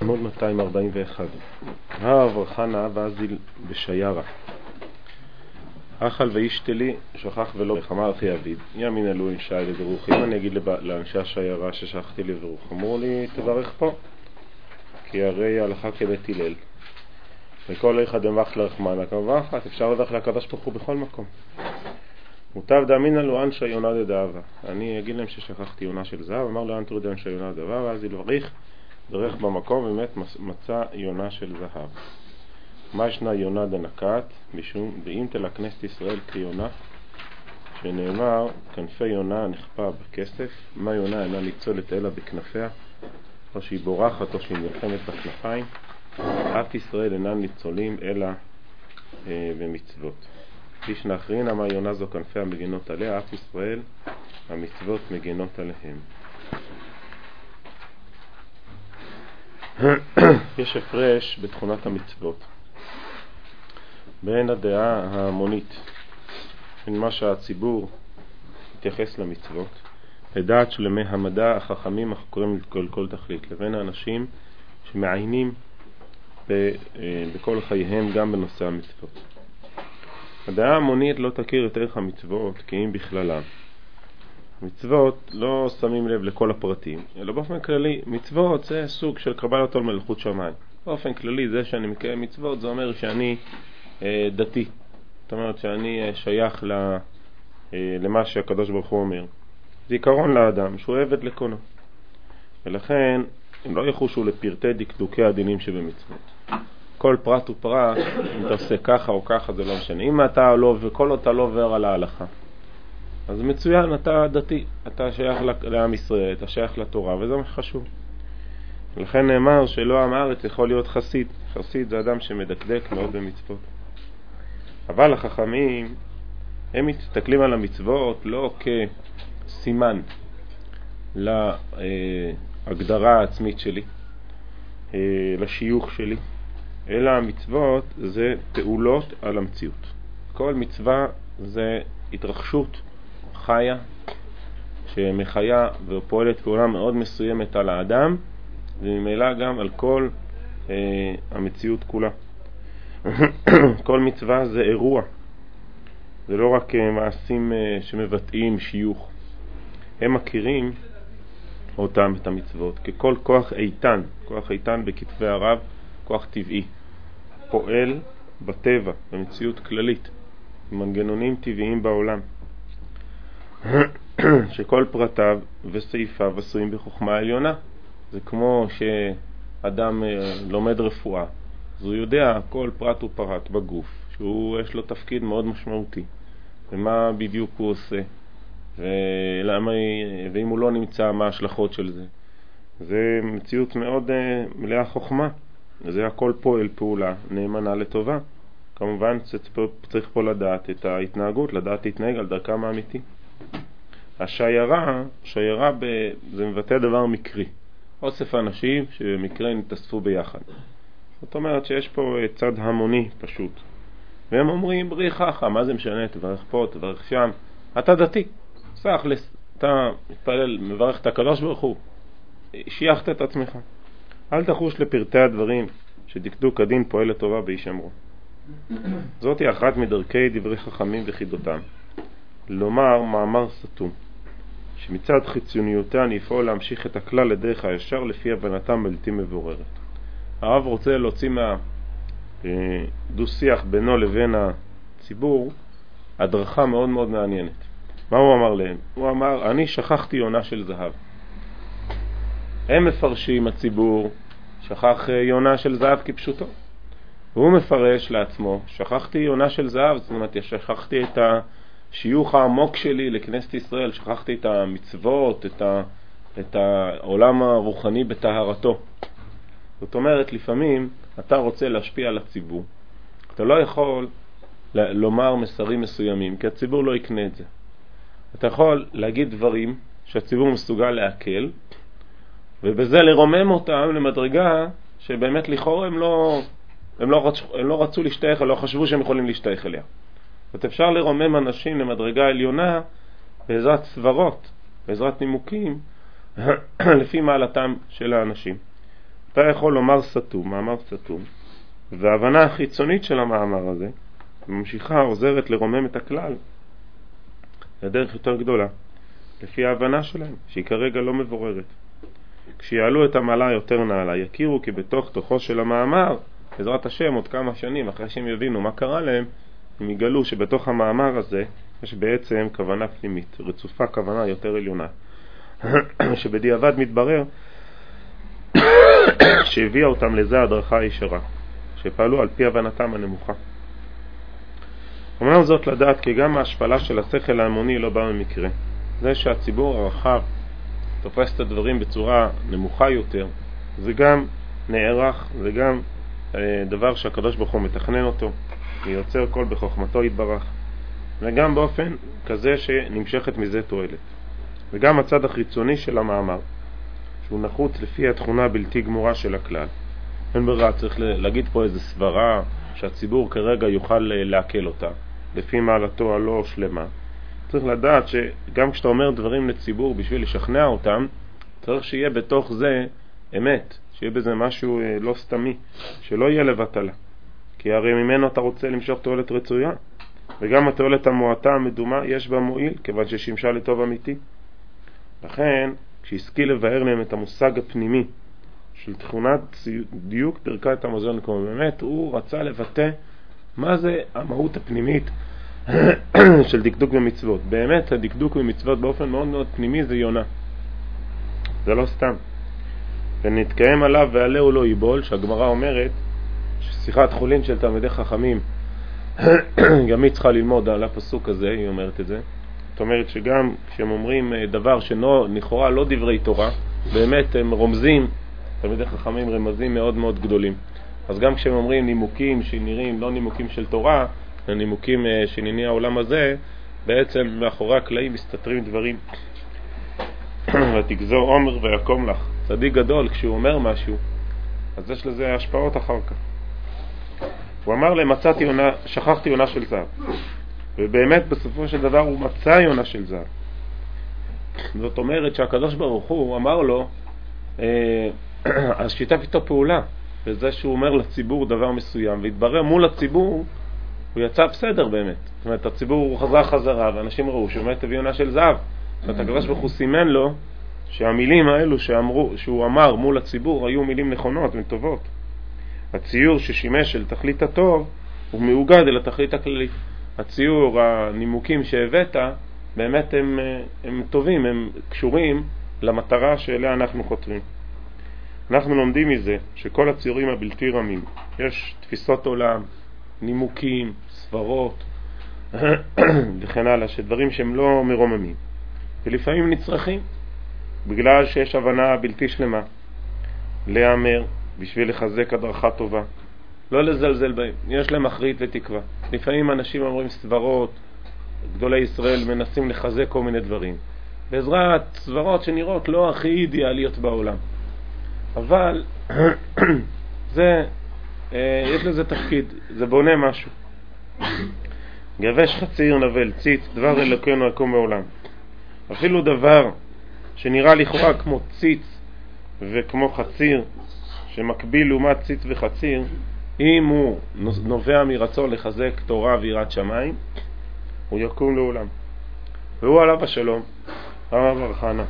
עמוד 241. הברחנה ואזיל בשיירה. אכל וישתלי שכח ולא אמר אחי אביד ימין אלוהים שי לדרוך. אם אני אגיד לאנשי השיירה ששכחתי לדרוך, אמרו לי תברך פה, כי הרי ההלכה כבית הלל וכל אחד דמבח לרחמנה כמובן אחת, אפשר לברך לקדוש ברוך הוא בכל מקום. מוטב דאמין לו אנשי יונה דדאבה. אני אגיד להם ששכחתי יונה של זהב, אמר לו אנטרו דאנשי יונה דדאבה, ואז ילבריך דרך במקום, באמת מצא יונה של זהב. מה ישנה יונה דנקת? משום ואם תלכנסת ישראל כיונה, שנאמר כנפי יונה נכפה בכסף. מה יונה אינה ניצולת אלא בכנפיה, או שהיא בורחת או שהיא נלחמת בכנפיים. אף ישראל אינם ניצולים אלא במצוות. ישנה אחרינה מה יונה זו כנפיה מגינות עליה, אף ישראל המצוות מגינות עליהם. יש הפרש בתכונת המצוות בין הדעה ההמונית, בין מה שהציבור מתייחס למצוות, לדעת שלמי המדע החכמים החוקרים כל תכלית, לבין האנשים שמעיינים בכל חייהם גם בנושא המצוות. הדעה ההמונית לא תכיר את ערך המצוות כי אם בכללם. מצוות לא שמים לב לכל הפרטים, אלא באופן כללי מצוות זה סוג של קבלת עול מלכות שמיים. באופן כללי זה שאני מקיים מצוות זה אומר שאני דתי, זאת אומרת שאני שייך למה שהקדוש ברוך הוא אומר. זה עיקרון לאדם שהוא עבד לקונו, ולכן הם לא יחושו לפרטי דקדוקי הדינים שבמצוות. כל פרט ופרט, אם אתה עושה ככה או ככה זה לא משנה. אם אתה לא וכל אתה לא עובר על ההלכה, אז מצוין, אתה דתי, אתה שייך לעם ישראל, אתה שייך לתורה, וזה מה שחשוב. לכן נאמר שלא עם הארץ יכול להיות חסיד. חסיד זה אדם שמדקדק מאוד במצוות. אבל החכמים הם מסתכלים על המצוות לא כסימן להגדרה העצמית שלי, לשיוך שלי, אלא המצוות זה פעולות על המציאות. כל מצווה זה התרחשות חיה שמחיה ופועלת פעולה מאוד מסוימת על האדם, וממילא גם על כל המציאות כולה. כל מצווה זה אירוע, זה לא רק מעשים שמבטאים שיוך. הם מכירים אותם, את המצוות, ככל כוח איתן, כוח איתן בכתבי הרב, כוח טבעי, פועל בטבע, במציאות כללית, מנגנונים טבעיים בעולם, שכל פרטיו וסעיפיו עשויים בחוכמה עליונה. זה כמו שאדם לומד רפואה, אז הוא יודע כל פרט ופרט בגוף, שיש לו תפקיד מאוד משמעותי, ומה בדיוק הוא עושה, ואם הוא לא נמצא, מה ההשלכות של זה. זה מציאות מאוד מלאה חוכמה, זה הכל פועל פעולה נאמנה לטובה. כמובן צריך פה לדעת את ההתנהגות, לדעת להתנהג על דרכם האמיתי. השיירה זה מבטא דבר מקרי, אוסף אנשים שבמקרה נתאספו ביחד. זאת אומרת שיש פה צד המוני פשוט, והם אומרים בריחה, מה זה משנה, תברך פה, תברך שם, אתה דתי, אתה מתפלל, מברך את הקדוש ברוך הוא, שייכת את עצמך. אל תחוש לפרטי הדברים שדקדוק הדין פועל לטובה בישמרו. זאת היא אחת מדרכי דברי חכמים וחידותם, לומר מאמר סתום, שמצד חיצוניותה נפעול להמשיך את הכלל לדרך הישר לפי הבנתם בלתי מבוררת. הרב רוצה להוציא מהדו שיח בינו לבין הציבור הדרכה מאוד מאוד מעניינת. מה הוא אמר להם? הוא אמר, אני שכחתי יונה של זהב. הם מפרשים, הציבור שכח יונה של זהב כפשוטו, והוא מפרש לעצמו, שכחתי יונה של זהב, זאת אומרת שכחתי את השיוך העמוק שלי לכנסת ישראל, שכחתי את המצוות, את העולם הרוחני בטהרתו. זאת אומרת, לפעמים אתה רוצה להשפיע על הציבור, אתה לא יכול לומר מסרים מסוימים, כי הציבור לא יקנה את זה. אתה יכול להגיד דברים שהציבור מסוגל להקל, ובזה לרומם אותם למדרגה שבאמת לכאורה הם לא רצו להשתייך, לא חשבו שהם יכולים להשתייך אליה. זאת אפשר לרומם אנשים למדרגה עליונה בעזרת סברות, בעזרת נימוקים, לפי מעלתם של האנשים. אתה יכול לומר סתום, מאמר סתום, וההבנה החיצונית של המאמר הזה ממשיכה, עוזרת לרומם את הכלל לדרך יותר גדולה, לפי ההבנה שלהם, שהיא כרגע לא מבוררת. כשיעלו את המעלה יותר נעלה, יכירו כי בתוך תוכו של המאמר, בעזרת השם עוד כמה שנים אחרי שהם יבינו מה קרה להם, הם יגלו שבתוך המאמר הזה יש בעצם כוונה פנימית, רצופה כוונה יותר עליונה, שבדיעבד מתברר שהביאה אותם לזה הדרכה הישרה, שפעלו על פי הבנתם הנמוכה. אומנם זאת לדעת כי גם ההשפלה של השכל ההמוני לא בא ממקרה. זה שהציבור הרחב תופס את הדברים בצורה נמוכה יותר, זה גם נערך, זה גם דבר שהקדוש ברוך הוא מתכנן אותו, ויוצר כל בחוכמתו יתברך, וגם באופן כזה שנמשכת מזה תועלת. וגם הצד החיצוני של המאמר, שהוא נחוץ לפי התכונה הבלתי גמורה של הכלל. אין ברירה, צריך להגיד פה איזו סברה שהציבור כרגע יוכל להקל אותה, לפי מעלתו הלא שלמה. צריך לדעת שגם כשאתה אומר דברים לציבור בשביל לשכנע אותם, צריך שיהיה בתוך זה אמת, שיהיה בזה משהו לא סתמי, שלא יהיה לבטלה. כי הרי ממנו אתה רוצה למשוך תועלת רצויה, וגם התועלת המועטה המדומה יש בה מועיל, כיוון ששימשה לטוב אמיתי. לכן, כשהשכיל לבאר להם את המושג הפנימי של תכונת דיוק ברכת המזון, כמו באמת הוא רצה לבטא מה זה המהות הפנימית של דקדוק במצוות. באמת הדקדוק במצוות באופן מאוד מאוד פנימי זה יונה, זה לא סתם. ונתקיים עליו ועליהו לא ייבול, שהגמרא אומרת ששיחת חולין של תלמידי חכמים גם היא צריכה ללמוד על הפסוק הזה, היא אומרת את זה. זאת אומרת שגם כשהם אומרים דבר שנכאורה לא דברי תורה, באמת הם רומזים, תלמידי חכמים רמזים מאוד מאוד גדולים. אז גם כשהם אומרים נימוקים שנראים לא נימוקים של תורה, הנימוקים שנניע העולם הזה, בעצם מאחורי הקלעים מסתתרים דברים. ותגזור עומר ויקום לך. צדיק גדול, כשהוא אומר משהו, אז יש לזה השפעות אחר כך. הוא אמר להם, שכחתי יונה של זהב. ובאמת בסופו של דבר הוא מצא יונה של זהב. זאת אומרת שהקדוש ברוך הוא אמר לו, אז שיתף איתו פעולה, וזה שהוא אומר לציבור דבר מסוים, והתברר מול הציבור, הוא יצא בסדר באמת. זאת אומרת, הציבור הוא חזר חזרה, ואנשים ראו שהוא באמת הביא יונה של זהב. זאת הקדוש ברוך הוא סימן לו, שהמילים האלו שהוא אמר מול הציבור היו מילים נכונות וטובות. הציור ששימש של תכלית הטוב הוא מאוגד אל התכלית הכללית. הציור, הנימוקים שהבאת, באמת הם טובים, הם קשורים למטרה שאליה אנחנו חותרים. אנחנו לומדים מזה שכל הציורים הבלתי רמים, יש תפיסות עולם, נימוקים, סברות וכן הלאה, שדברים שהם לא מרוממים ולפעמים נצרכים בגלל שיש הבנה בלתי שלמה להיאמר בשביל לחזק הדרכה טובה, לא לזלזל בהם, יש להם אחרית ותקווה. לפעמים אנשים אומרים סברות, גדולי ישראל מנסים לחזק כל מיני דברים בעזרת סברות שנראות לא הכי אידיאליות בעולם, אבל יש לזה תפקיד, זה בונה משהו. גבש חציר נבל ציץ, דבר אלוקינו יקום בעולם. אפילו דבר שנראה לכאורה כמו ציץ וכמו חציר, שמקביל לעומת ציץ וחציר, אם הוא נובע מרצון לחזק תורה ויראת שמיים, הוא יקום לעולם. והוא עליו השלום, הרב ברחנה,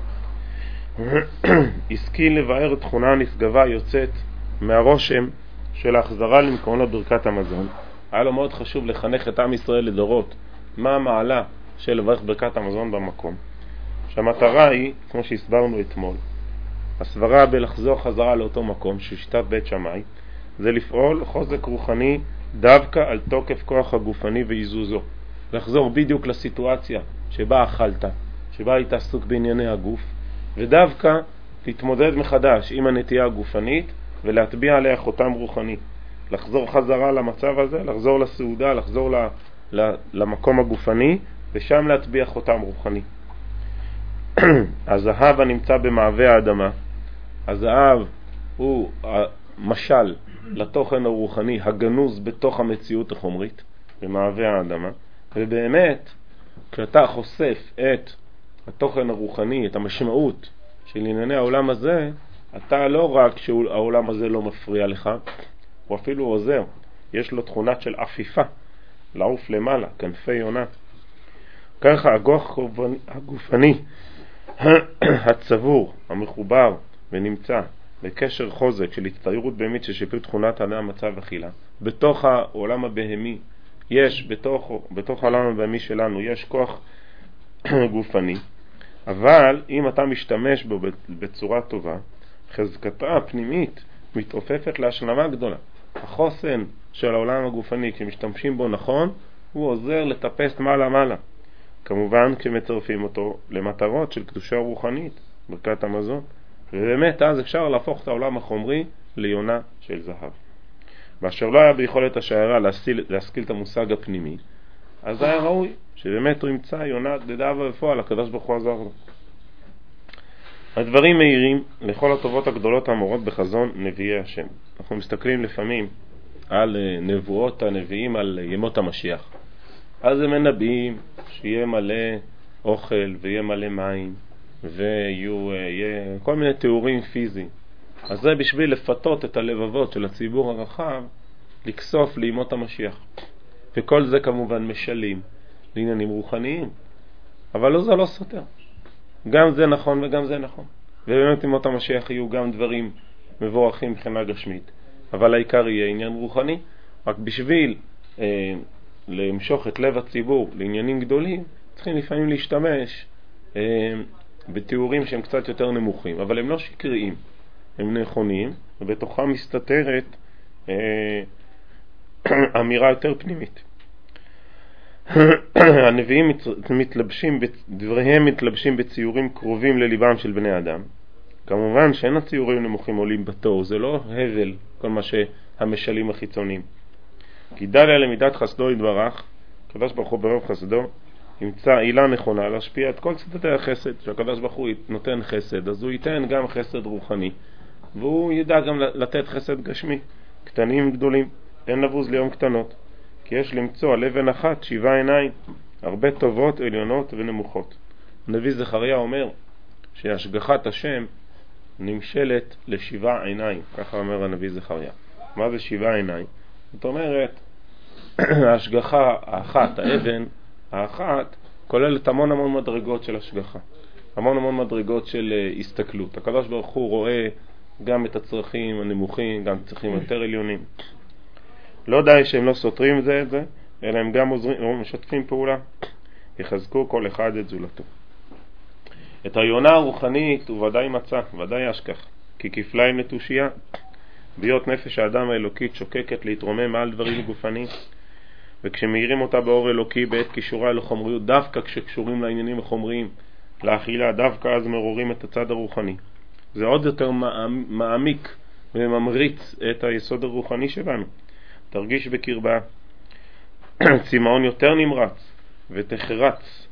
השכיל לבאר תכונה נשגבה יוצאת מהרושם של ההחזרה למקום ברכת המזון. היה לו מאוד חשוב לחנך את עם ישראל לדורות מה המעלה של לברך ברכת המזון במקום, שהמטרה היא, כמו שהסברנו אתמול, הסברה בלחזור חזרה לאותו מקום ששיטת בית שמאי, זה לפעול חוזק רוחני דווקא על תוקף כוח הגופני ואיזוזו, לחזור בדיוק לסיטואציה שבה אכלת, שבה היית עסוק בענייני הגוף, ודווקא להתמודד מחדש עם הנטייה הגופנית ולהטביע עליה חותם רוחני, לחזור חזרה למצב הזה, לחזור לסעודה, לחזור למקום הגופני, ושם להטביע חותם רוחני. הזהב הנמצא במעבה האדמה, הזהב הוא משל לתוכן הרוחני הגנוז בתוך המציאות החומרית במעבה האדמה, ובאמת כשאתה חושף את התוכן הרוחני, את המשמעות של ענייני העולם הזה, אתה לא רק שהעולם הזה לא מפריע לך, הוא אפילו עוזר. יש לו תכונת של עפיפה, לעוף למעלה, כנפי יונה. ככה הגוח הגופני הצבור, המחובר ונמצא בקשר חוזק של הצטיירות בהמית ששיפר תכונת האדם מצב אכילה. בתוך העולם הבהמי, בתוך העולם הבהמי שלנו יש כוח גופני, אבל אם אתה משתמש בו בצורה טובה, חזקתה הפנימית מתעופפת להשלמה גדולה. החוסן של העולם הגופני, כשמשתמשים בו נכון, הוא עוזר לטפס מעלה. כמובן כשמצרפים אותו למטרות של קדושה רוחנית, ברכת המזון. ובאמת אז אפשר להפוך את העולם החומרי ליונה של זהב. באשר לא היה ביכולת השיירה להשכיל את המושג הפנימי, אז היה ראוי שבאמת הוא ימצא יונה דדאבה בפועל, הקדוש ברוך הוא עזר לו. הדברים מהירים לכל הטובות הגדולות המורות בחזון נביאי השם. אנחנו מסתכלים לפעמים על נבואות הנביאים על ימות המשיח. אז הם מנבאים שיהיה מלא אוכל ויהיה מלא מים ויהיה כל מיני תיאורים פיזיים. אז זה בשביל לפתות את הלבבות של הציבור הרחב לקסוף לימות המשיח. וכל זה כמובן משלים לעניינים רוחניים. אבל לא, זה לא סותר. גם זה נכון וגם זה נכון. ובאמת ימות המשיח יהיו גם דברים מבורכים מבחינה גשמית. אבל העיקר יהיה עניין רוחני. רק בשביל למשוך את לב הציבור לעניינים גדולים, צריכים לפעמים להשתמש בתיאורים שהם קצת יותר נמוכים. אבל הם לא שקריים. הם נכונים, ובתוכם מסתתרת אמירה יותר פנימית. הנביאים דבריהם מתלבשים בציורים קרובים לליבם של בני אדם. כמובן שאין הציורים נמוכים עולים בתור, זה לא הבל כל מה שהמשלים החיצוניים. כי דליה למידת חסדו יתברך, הקדוש ברוך הוא ברוב חסדו ימצא עילה נכונה להשפיע את כל צדדי החסד. שהקדוש ברוך הוא נותן חסד, אז הוא ייתן גם חסד רוחני, והוא ידע גם לתת חסד גשמי, קטנים גדולים. אין לבוז ליום קטנות, כי יש למצוא על אבן אחת 7 עיניים, הרבה טובות עליונות ונמוכות. הנביא זכריה אומר שהשגחת השם נמשלת ל7 עיניים, ככה אומר הנביא זכריה. מה זה 7 עיניים? זאת אומרת, ההשגחה האחת, האבן האחת, כוללת המון מדרגות של השגחה, המון מדרגות של הסתכלות. הקדוש ברוך הוא רואה גם את הצרכים הנמוכים, גם צרכים יותר עליונים. לא די שהם לא סותרים זה את זה, אלא הם גם עוזרים או משתפים פעולה, יחזקו כל אחד את זולתו. את היונה הרוחנית הוא ודאי מצא, ודאי אשכח, כי כפליים לתושייה, ביות נפש האדם האלוקית שוקקת להתרומם מעל דברים גופניים, וכשמאירים אותה באור אלוקי בעת קישורה לחומריות, דווקא כשקשורים לעניינים החומריים, לאכילה, דווקא אז מרורים את הצד הרוחני. זה עוד יותר מעמיק וממריץ את היסוד הרוחני שלנו. תרגיש בקרבה צמאון יותר נמרץ ותחרץ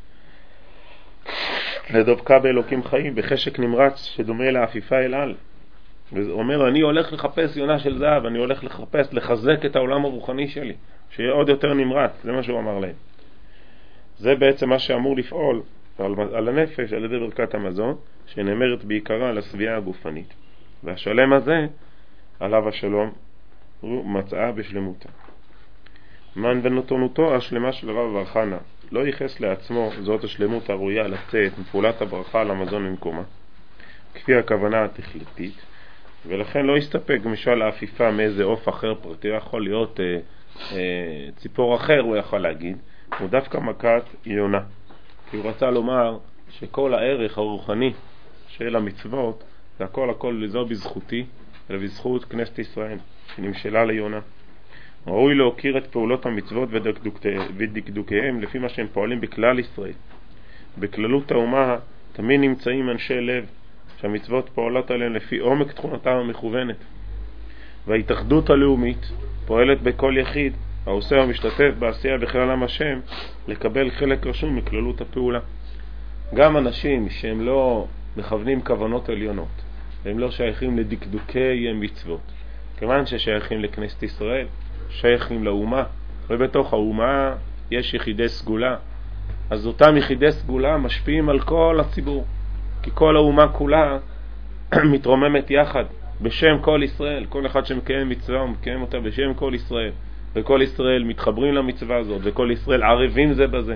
לדבקה באלוקים חיים, בחשק נמרץ שדומה לעפיפה אל על. וזה אומר, אני הולך לחפש יונה של זהב, אני הולך לחזק את העולם הרוחני שלי, שיהיה עוד יותר נמרץ. זה מה שהוא אמר להם. זה בעצם מה שאמור לפעול על הנפש על ידי ברכת המזון, שנאמרת בעיקרה על הסביעה הגופנית. והשלם הזה, עליו השלום, הוא מצאה בשלמותה. מן ונותנותו השלמה של רב בר חנה לא ייחס לעצמו זאת השלמות הראויה לצאת מפעולת הברכה על המזון למקומה, כפי הכוונה התכליתית, ולכן לא יסתפק משל האפיפה מאיזה עוף אחר פרטי, יכול להיות ציפור אחר, הוא יכול להגיד, הוא דווקא מכת יונה, כי הוא רצה לומר שכל הערך הרוחני של המצוות זה הכל לזו בזכותי ובזכות כנסת ישראל שנמשלה ליונה. ראוי להוקיר את פעולות המצוות ודקדוקיהם לפי מה שהם פועלים בכלל ישראל. בכללות האומה תמיד נמצאים אנשי לב שהמצוות פועלות עליהם לפי עומק תכונתם המכוונת, וההתאחדות הלאומית פועלת בכל יחיד העושה ומשתתף בעשייה בכלל עם השם לקבל חלק רשום מכללות הפעולה. גם אנשים שהם לא מכוונים כוונות עליונות והם לא שייכים לדקדוקי מצוות, כיוון ששייכים לכנסת ישראל, שייכים לאומה, ובתוך האומה יש יחידי סגולה, אז אותם יחידי סגולה משפיעים על כל הציבור, כי כל האומה כולה מתרוממת יחד בשם כל ישראל. כל אחד שמקיים מצווה הוא מקיים אותה בשם כל ישראל, וכל ישראל מתחברים למצווה הזאת, וכל ישראל ערבים זה בזה.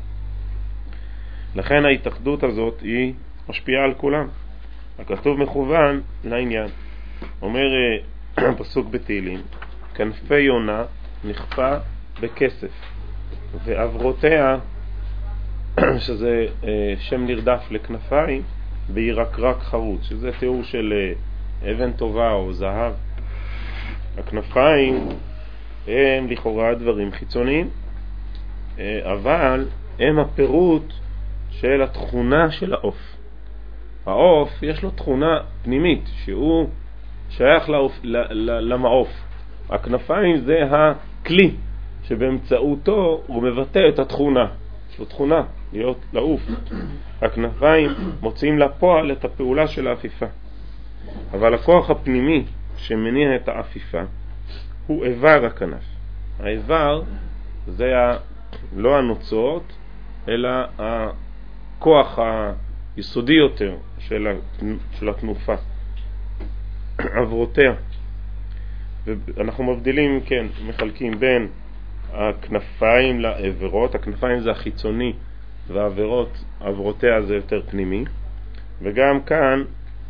לכן ההתאחדות הזאת היא משפיעה על כולם. הכתוב מכוון לעניין. אומר פסוק בתהילים, כנפי יונה נכפה בכסף, ועברותיה, שזה שם נרדף לכנפיים, בירקרק חרוץ, שזה תיאור של אבן טובה או זהב. הכנפיים הם לכאורה דברים חיצוניים, אבל הם הפירוט של התכונה של העוף. העוף יש לו תכונה פנימית שהוא שייך למעוף. הכנפיים זה הכלי שבאמצעותו הוא מבטא את התכונה. יש לו תכונה להיות לעוף. הכנפיים מוציאים לפועל את הפעולה של האפיפה. אבל הכוח הפנימי שמניע את האפיפה הוא איבר הכנף. האיבר זה לא הנוצות, אלא הכוח היסודי יותר של התנופה, עברותיה. ואנחנו מבדילים, כן, מחלקים בין הכנפיים לעברות. הכנפיים זה החיצוני, ועברותיה זה יותר פנימי. וגם כאן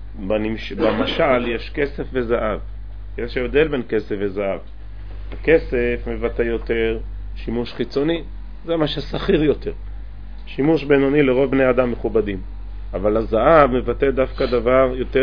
במשל יש כסף וזהב. יש הבדל בין כסף וזהב. הכסף מבטא יותר שימוש חיצוני, זה מה ששכיר יותר. שימוש בינוני לרוב בני אדם מכובדים. אבל הזהב מבטא דווקא דבר יותר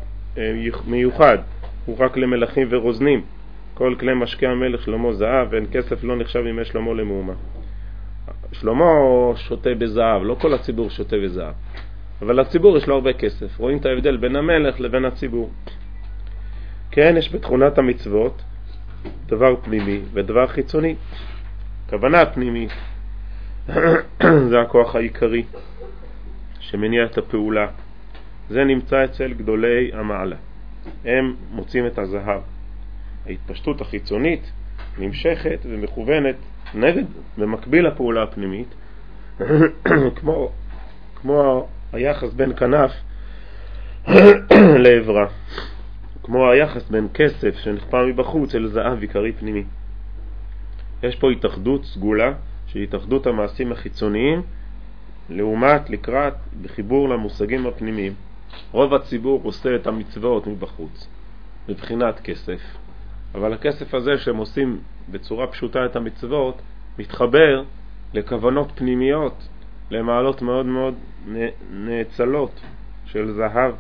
מיוחד, הוא רק למלכים ורוזנים. כל כלי משקי המלך שלמה זהב, ואין כסף לא נחשב ימי שלמה למאומה. שלמה שותה בזהב, לא כל הציבור שותה בזהב, אבל הציבור יש לו הרבה כסף. רואים את ההבדל בין המלך לבין הציבור. כן, יש בתכונת המצוות דבר פנימי ודבר חיצוני. כוונה פנימית זה הכוח העיקרי שמניע את הפעולה. זה נמצא אצל גדולי המעלה, הם מוצאים את הזהב. ההתפשטות החיצונית נמשכת ומכוונת נגד, במקביל לפעולה הפנימית, כמו היחס בין כנף לעברה, כמו היחס בין כסף שנחפה מבחוץ אל זהב עיקרי פנימי. יש פה התאחדות סגולה שהיא התאחדות המעשים החיצוניים לעומת לקראת בחיבור למושגים הפנימיים. רוב הציבור עושה את המצוות מבחוץ מבחינת כסף, אבל הכסף הזה שהם עושים בצורה פשוטה את המצוות מתחבר לכוונות פנימיות, למעלות מאוד מאוד נאצלות של זהב,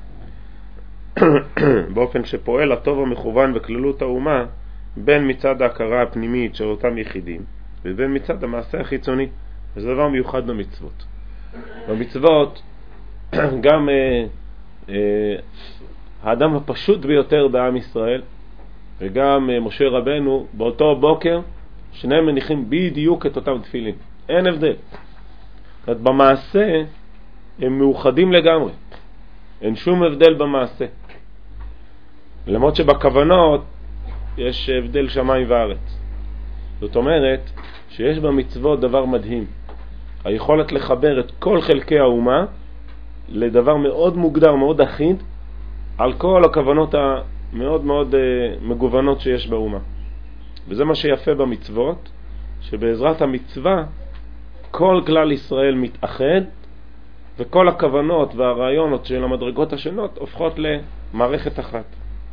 באופן שפועל הטוב המכוון בכללות האומה בין מצד ההכרה הפנימית של אותם יחידים ובין מצד המעשה החיצוני. וזה דבר מיוחד במצוות. במצוות גם האדם הפשוט ביותר בעם ישראל וגם משה רבנו באותו בוקר שניהם מניחים בדיוק את אותם תפילין, אין הבדל. במעשה הם מאוחדים לגמרי, אין שום הבדל במעשה, למרות שבכוונות יש הבדל שמיים וארץ. זאת אומרת שיש במצוות דבר מדהים, היכולת לחבר את כל חלקי האומה לדבר מאוד מוגדר, מאוד אחיד, על כל הכוונות המאוד מאוד מגוונות שיש באומה. וזה מה שיפה במצוות, שבעזרת המצווה כל כלל ישראל מתאחד, וכל הכוונות והרעיונות של המדרגות השונות הופכות למערכת אחת.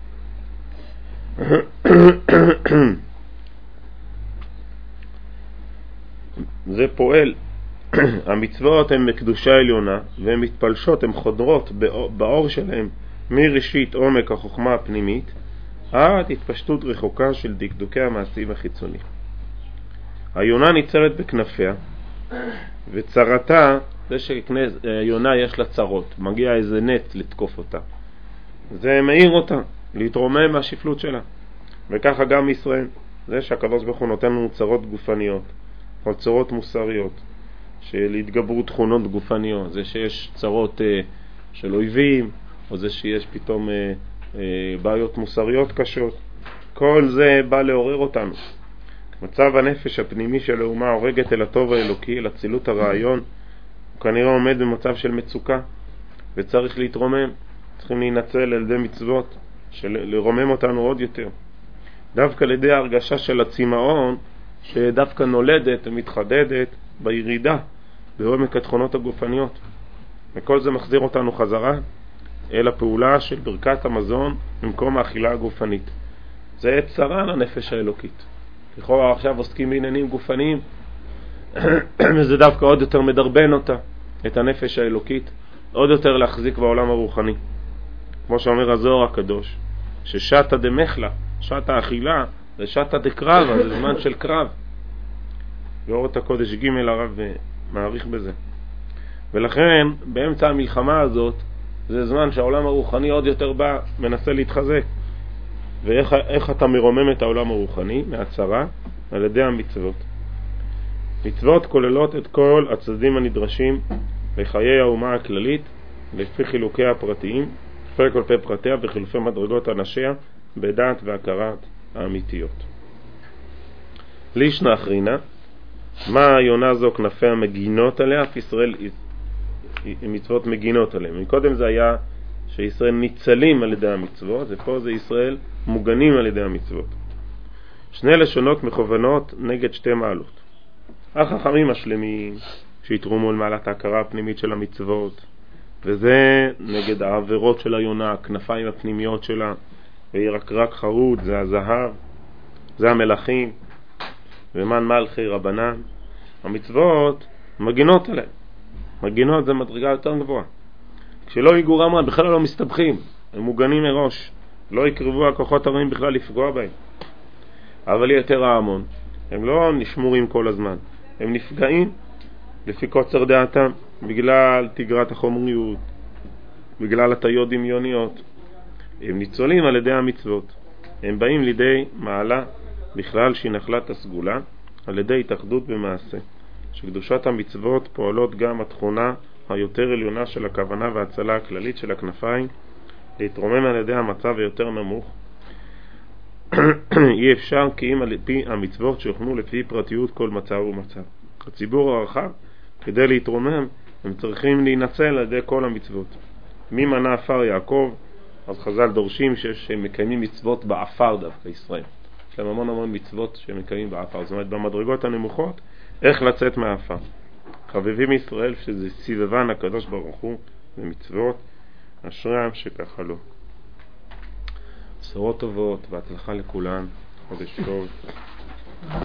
זה פועל. המצוות הן מקדושה עליונה, והן מתפלשות, הן חודרות באור שלהן מראשית עומק החוכמה הפנימית עד התפשטות רחוקה של דקדוקי המעשים החיצוני. היונה ניצרת בכנפיה, וצרתה זה שיונה יש לה צרות, מגיע איזה נט לתקוף אותה, זה מאיר אותה להתרומם מהשפלות שלה. וככה גם ישראל, זה שהקדוש ברוך הוא נותן לנו צרות גופניות או צרות מוסריות של התגברות תכונות גופניות, זה שיש צרות של אויבים, או זה שיש פתאום בעיות מוסריות קשות, כל זה בא לעורר אותנו. מצב הנפש הפנימי של האומה הורגת אל הטוב האלוקי, אל הצילות הרעיון, הוא כנראה עומד במצב של מצוקה וצריך להתרומם. צריכים להינצל על ידי מצוות, לרומם אותנו עוד יותר. דווקא על ידי ההרגשה של הצמאון, שדווקא נולדת ומתחדדת בירידה, בעומק התכונות הגופניות. וכל זה מחזיר אותנו חזרה אל הפעולה של ברכת המזון במקום האכילה הגופנית. זה צרה לנפש האלוקית. לכאורה עכשיו עוסקים בעניינים גופניים, וזה דווקא עוד יותר מדרבן אותה, את הנפש האלוקית, עוד יותר להחזיק בעולם הרוחני. כמו שאומר הזוהר הקדוש, ששטה דמחלה, שטה אכילה, זה שטה דקרב, זה זמן של קרב. ואורת הקודש ג' הרב מעריך בזה. ולכן באמצע המלחמה הזאת, זה זמן שהעולם הרוחני עוד יותר בא, מנסה להתחזק. ואיך אתה מרומם את העולם הרוחני? מהצרה, על ידי המצוות. מצוות כוללות את כל הצדדים הנדרשים לחיי האומה הכללית, לפי חילוקי הפרטיים, לפי כל פרטיה וחילופי מדרגות אנשיה, בדעת והכרת האמיתיות. לישנה אחרינה, מה היונה זו כנפיה מגינות עליה? אף ישראל מצוות מגינות עליהם. מקודם זה היה שישראל ניצלים על ידי המצוות, ופה זה ישראל מוגנים על ידי המצוות. שני לשונות מכוונות נגד שתי מעלות. החכמים השלמים שהתרוממו למעלת ההכרה הפנימית של המצוות, וזה נגד העבירות של היונה, הכנפיים הפנימיות שלה, וירקרק חרוט, זה הזהב, זה המלאכים, ומן מלכי רבנן. המצוות מגינות עליהם. מגינות זה מדרגה יותר גבוהה. כשלא ייגעו רמרם בכלל לא מסתבכים, הם מוגנים מראש, לא יקרבו הכוחות הרעים בכלל לפגוע בהם. אבל יותר ההמון, הם לא נשמורים כל הזמן, הם נפגעים לפי קוצר דעתם, בגלל תגרת החומריות, בגלל הטיות דמיוניות. הם ניצולים על ידי המצוות, הם באים לידי מעלה בכלל שהיא נחלת הסגולה, על ידי התאחדות במעשה, שקדושת המצוות פועלות גם התכונה היותר עליונה של הכוונה וההצלה הכללית של הכנפיים, להתרומם על ידי המצב היותר נמוך. אי אפשר כי אם על פי המצוות שהוכנו לפי פרטיות כל מצב ומצב. הציבור הרחב, כדי להתרומם, הם צריכים להינצל על ידי כל המצוות. מי מנה אפר יעקב? אז חז"ל דורשים שהם מקיימים מצוות באפר דווקא ישראל. יש להם המון מצוות שהם מקיימים באפר. זאת אומרת, במדרגות הנמוכות, איך לצאת מהאפר. חביבים ישראל שזה סביבן הקדוש ברוך הוא במצוות, אשריהם שככה לו. בשורות טובות והצלחה לכולן, חודש טוב.